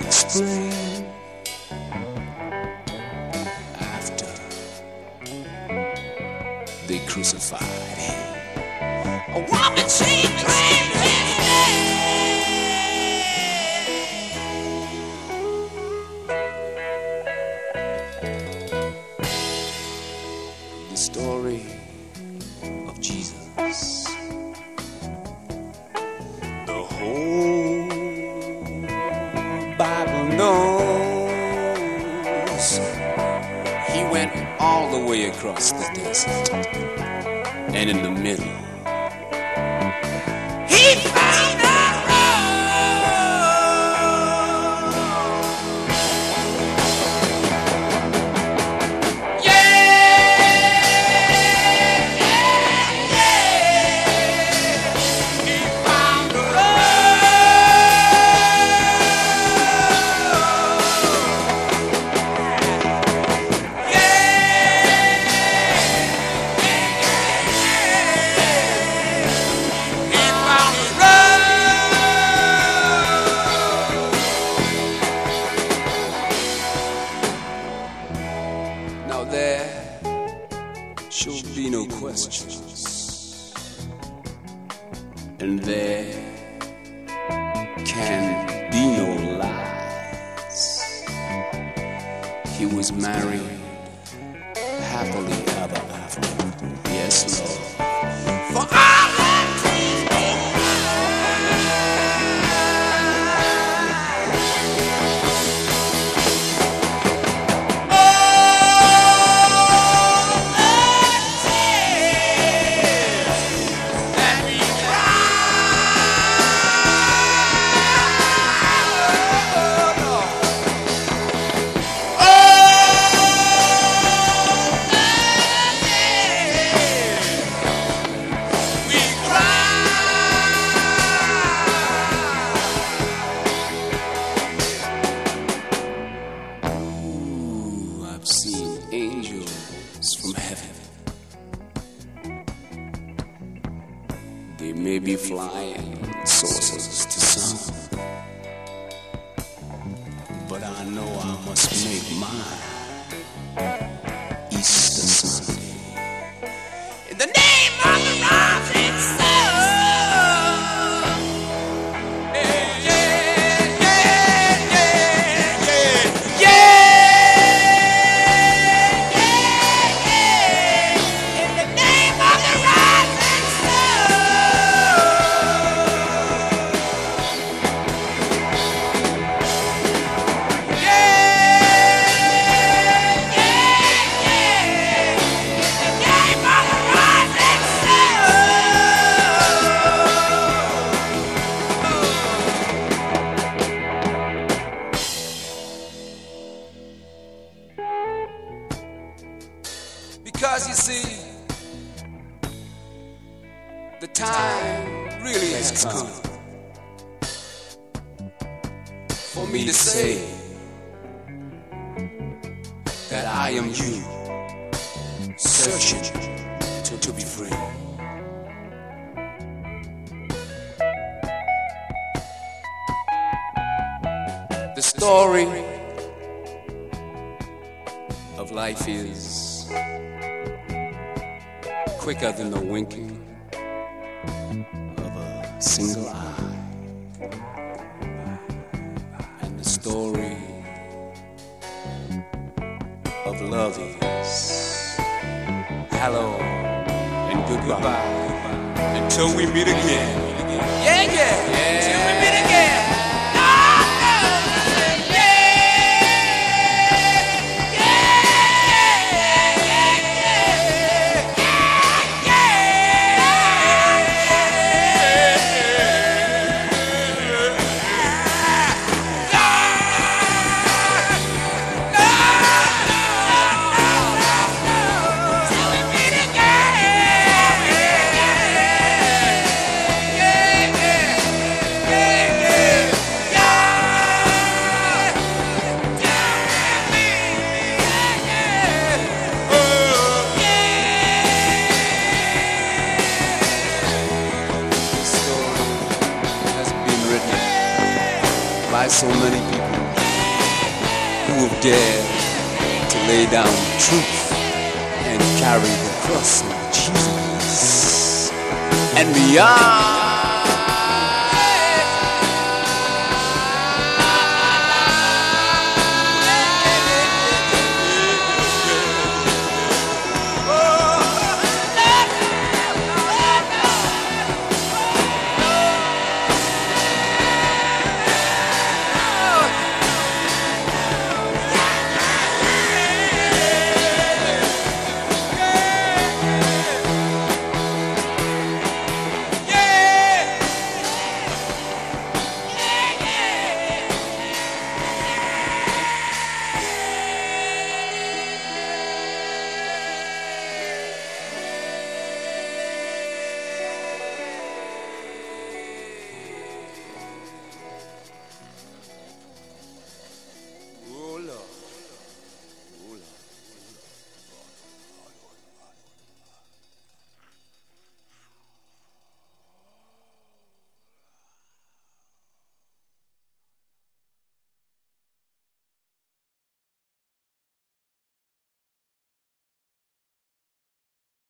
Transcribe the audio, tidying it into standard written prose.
explain. After they crucified him, a woman she claimed his name. The story of Jesus, the whole Bible knows. He went all the way across the desert, and in the middle, he found a should be no questions, and there can be no lies. He was married happily ever after. Yes, Lord. For all that angels from heaven. They may be flying saucers to some, but I know I must make mine Easter Sunday in the name of the rising sun. Because you see, the time really has come for me to say that I am you, searching to be free. The story of life is quicker than the winking of a single eye. And the story of love is hello and goodbye until we meet again. Yeah, yeah, yeah. Till we meet again. have dared to lay down truth and carry the cross of Jesus and beyond.